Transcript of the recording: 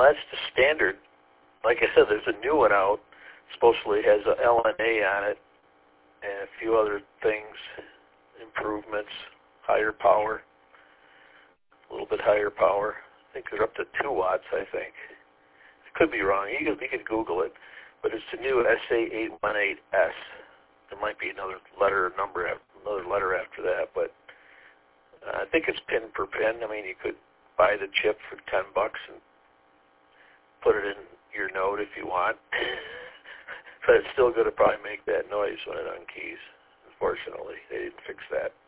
that's the standard. Like I said, there's a new one out. Supposedly has a LNA on it and a few other things, improvements, higher power, a little bit higher power. I think they're up to 2 watts, I think. I could be wrong. You could Google it. But it's the new SA818S. There might be another letter or number, another letter after that, but I think it's pin per pin. I mean, you could buy the chip for $10 and put it in your Note if you want. But it's still going to probably make that noise when it unkeys. Unfortunately, they didn't fix that.